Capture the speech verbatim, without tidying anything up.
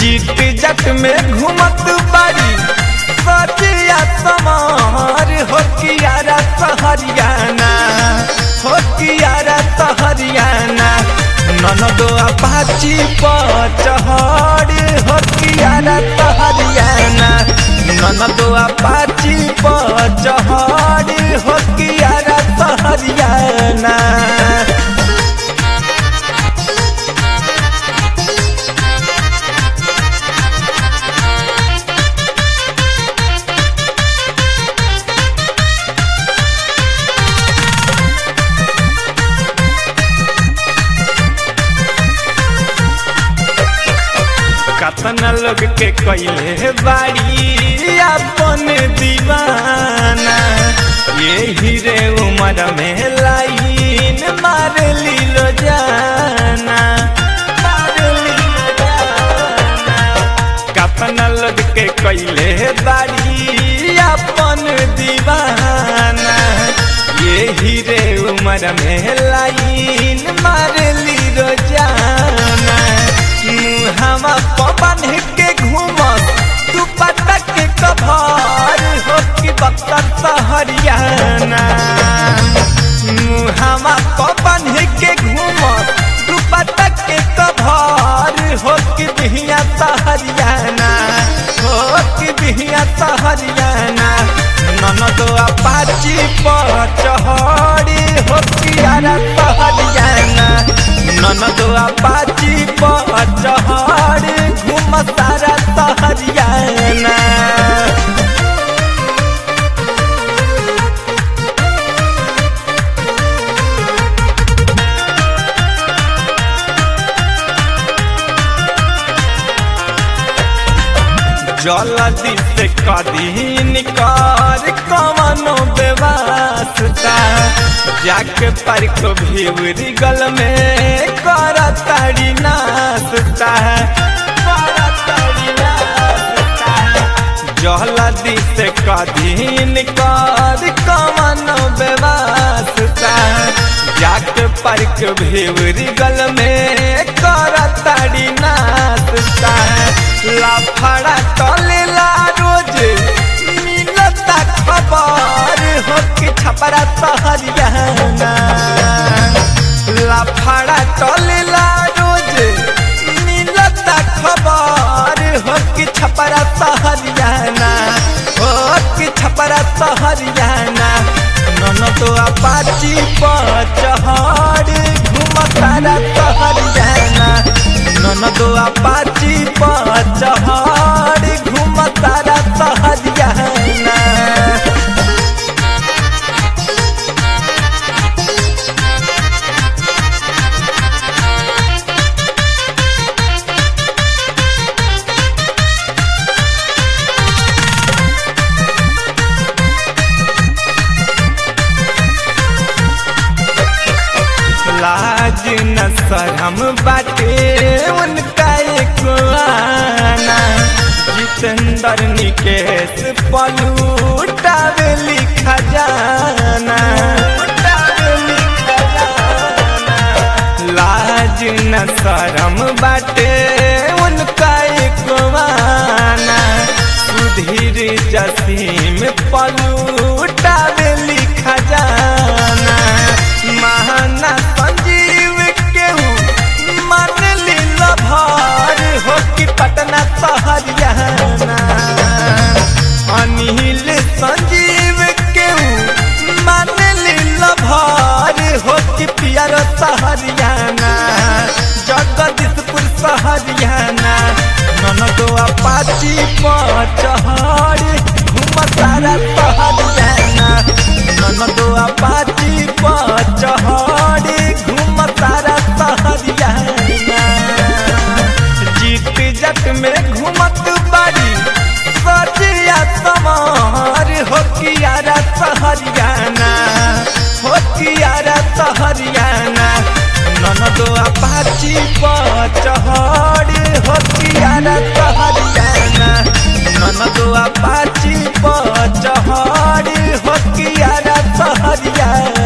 जीत जट में घूमत बाड़ी सजिया समार हो कियारा सहरियाना हो कियारा सहरियाना ननदो अपाची पचहड़ हो कियारा सहरियाना ननदो अपाची पचहड़ हो कियारा सहरियाना। कतना लोग के कैले बाड़ी अपन दीवाना यही रे उम्र में लाइन मार लीलो जाना मार लीलो जाना। कतना लोग के कैले बाड़ी अपन दीवाना यही रे उम्र में लाइन मार लीलो जाना। मुहावा पवन के घूमत तू पटक के कभार हो कि बक्सर सहरियाना। मुहावा पवन के घूमत तू पटक के कभार हो कि बिहिया सहरियाना हो कि बिहिया सहरियाना। ननदो अपाची पचहड़ी हो कियारा सहरियाना ननदो अपाची पचहड़ घूम सारा सहरियाना। जल्दी से कदी निकार कवनो बेवास्ता जाके पर को भिवरी गल में कर ताड़ी नास्ता कर ताड़ी नास्ता। जल्दी से कदी निकार कवनो बेवास्ता जाके पर को भिवरी गल में कर ताड़ी नास्ता। लाफड़ा तलेला रोज मिलता खबर हो कि छपरा सहरियाना। लाफड़ा तलेला रोज मिलता खबर हो कि छपरा सहरियाना हो कि छपरा सहरियाना। ननदो अपाची पचहड़ घूम सारा सहरियाना ननदो अपाची पचहड़ घूम सारा सहरियाना। लाज न शरम बाटे उनका एक आना जितेंद्र निकेश पलूटावे लिखा जाना लाज न शरम बाटे उनका एक आना सुधीर जसीम पलूटावे लिखा जाना। महाना संजीव केहू मन लीला भार हो कि पटना सहरियाना। अनिल संजीव केहू मन लीला भार हो कि पियर सहरियाना जगदीशपुर सहरियाना। ननदो अपाची पचहड़ घूम सारा सहरियाना ननदो अपाची पचहड़ घूम सारा सहरियाना। जीत जट में घूमत बाड़ी सजिया समार हो कियारा सहरियाना हो कियारा सहरियाना। ननदो अपाची पचहड़ हो कियारा सहरियाना ननदो अपाची पचहड़ हो कियारा सहरियाना।